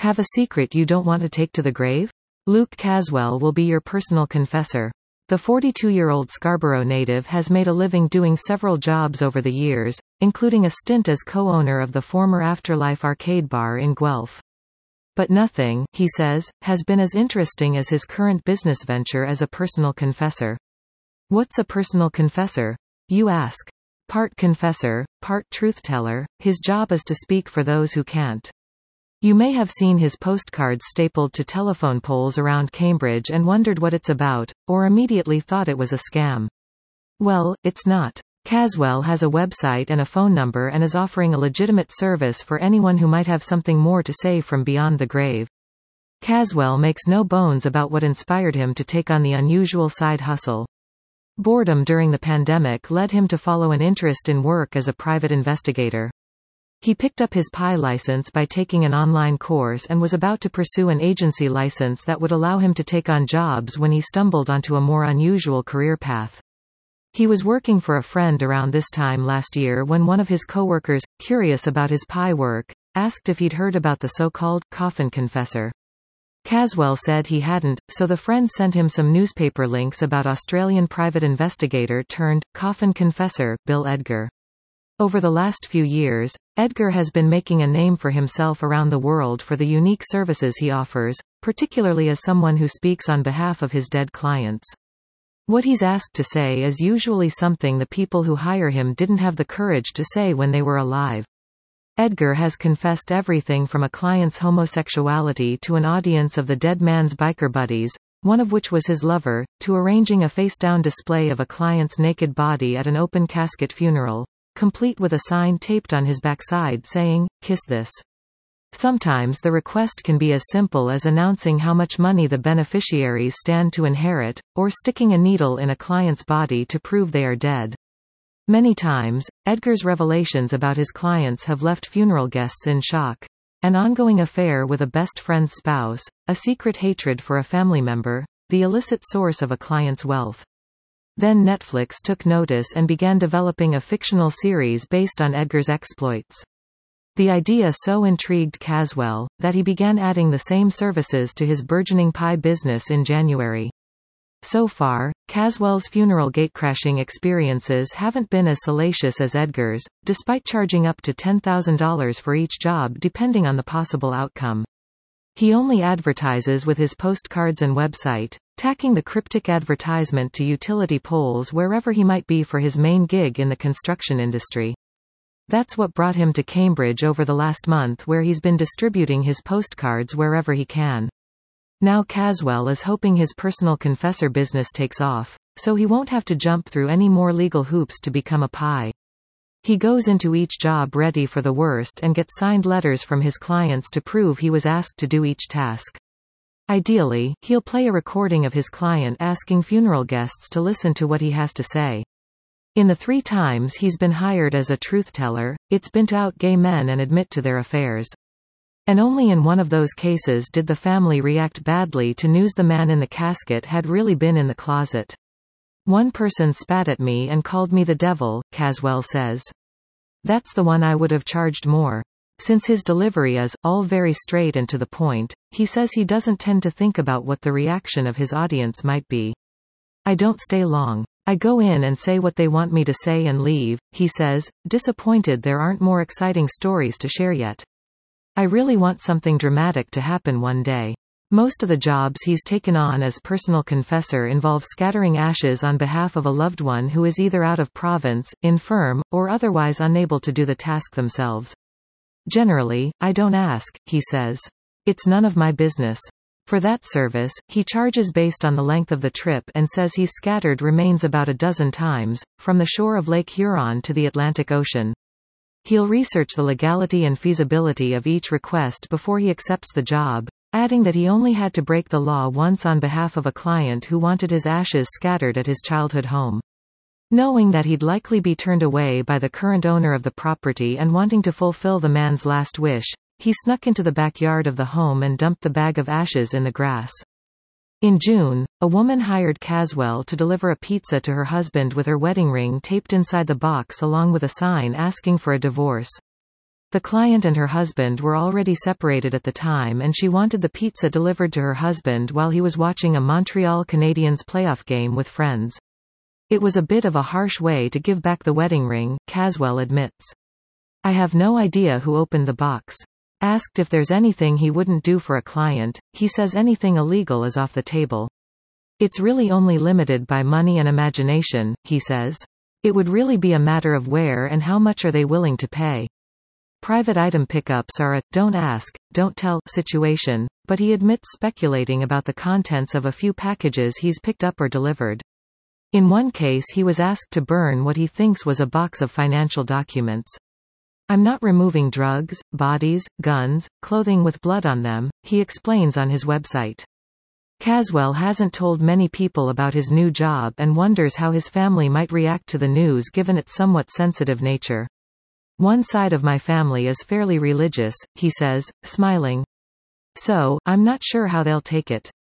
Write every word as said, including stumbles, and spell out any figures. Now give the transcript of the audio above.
Have a secret you don't want to take to the grave? Luke Caswell will be your personal confessor. The forty-two-year-old Scarborough native has made a living doing several jobs over the years, including a stint as co-owner of the former Afterlife arcade bar in Guelph. But nothing, he says, has been as interesting as his current business venture as a personal confessor. What's a personal confessor? You ask. Part confessor, part truth-teller, his job is to speak for those who can't. You may have seen his postcards stapled to telephone poles around Cambridge and wondered what it's about, or immediately thought it was a scam. Well, it's not. Caswell has a website and a phone number and is offering a legitimate service for anyone who might have something more to say from beyond the grave. Caswell makes no bones about what inspired him to take on the unusual side hustle. Boredom during the pandemic led him to follow an interest in work as a private investigator. He picked up his P I license by taking an online course and was about to pursue an agency license that would allow him to take on jobs when he stumbled onto a more unusual career path. He was working for a friend around this time last year when one of his coworkers, curious about his P I work, asked if he'd heard about the so-called coffin confessor. Caswell said he hadn't, so the friend sent him some newspaper links about Australian private investigator turned coffin confessor, Bill Edgar. Over the last few years, Edgar has been making a name for himself around the world for the unique services he offers, particularly as someone who speaks on behalf of his dead clients. What he's asked to say is usually something the people who hire him didn't have the courage to say when they were alive. Edgar has confessed everything from a client's homosexuality to an audience of the dead man's biker buddies, one of which was his lover, to arranging a face-down display of a client's naked body at an open casket funeral, complete with a sign taped on his backside saying, "Kiss this." Sometimes the request can be as simple as announcing how much money the beneficiaries stand to inherit, or sticking a needle in a client's body to prove they are dead. Many times, Edgar's revelations about his clients have left funeral guests in shock. An ongoing affair with a best friend's spouse, a secret hatred for a family member, the illicit source of a client's wealth. Then Netflix took notice and began developing a fictional series based on Edgar's exploits. The idea so intrigued Caswell, that he began adding the same services to his burgeoning P I business in January. So far, Caswell's funeral gatecrashing experiences haven't been as salacious as Edgar's, despite charging up to ten thousand dollars for each job depending on the possible outcome. He only advertises with his postcards and website, tacking the cryptic advertisement to utility poles wherever he might be for his main gig in the construction industry. That's what brought him to Cambridge over the last month, where he's been distributing his postcards wherever he can. Now Caswell is hoping his personal confessor business takes off, so he won't have to jump through any more legal hoops to become a P I. He goes into each job ready for the worst and gets signed letters from his clients to prove he was asked to do each task. Ideally, he'll play a recording of his client asking funeral guests to listen to what he has to say. In the three times he's been hired as a truth-teller, it's been to out gay men and admit to their affairs. And only in one of those cases did the family react badly to news the man in the casket had really been in the closet. One person spat at me and called me the devil, Caswell says. That's the one I would have charged more. Since his delivery is, all very straight and to the point, he says he doesn't tend to think about what the reaction of his audience might be. I don't stay long. I go in and say what they want me to say and leave, he says, disappointed there aren't more exciting stories to share yet. I really want something dramatic to happen one day. Most of the jobs he's taken on as personal confessor involve scattering ashes on behalf of a loved one who is either out of province, infirm, or otherwise unable to do the task themselves. Generally, I don't ask, he says. It's none of my business. For that service, he charges based on the length of the trip and says he's scattered remains about a dozen times, from the shore of Lake Huron to the Atlantic Ocean. He'll research the legality and feasibility of each request before he accepts the job, adding that he only had to break the law once on behalf of a client who wanted his ashes scattered at his childhood home. Knowing that he'd likely be turned away by the current owner of the property and wanting to fulfill the man's last wish, he snuck into the backyard of the home and dumped the bag of ashes in the grass. In June, a woman hired Caswell to deliver a pizza to her husband with her wedding ring taped inside the box along with a sign asking for a divorce. The client and her husband were already separated at the time, and she wanted the pizza delivered to her husband while he was watching a Montreal Canadiens playoff game with friends. It was a bit of a harsh way to give back the wedding ring, Caswell admits. I have no idea who opened the box. Asked if there's anything he wouldn't do for a client, he says anything illegal is off the table. It's really only limited by money and imagination, he says. It would really be a matter of where and how much are they willing to pay. Private item pickups are a don't ask, don't tell situation, but he admits speculating about the contents of a few packages he's picked up or delivered. In one case he was asked to burn what he thinks was a box of financial documents. I'm not removing drugs, bodies, guns, clothing with blood on them, he explains on his website. Caswell hasn't told many people about his new job and wonders how his family might react to the news given its somewhat sensitive nature. One side of my family is fairly religious, he says, smiling. So, I'm not sure how they'll take it.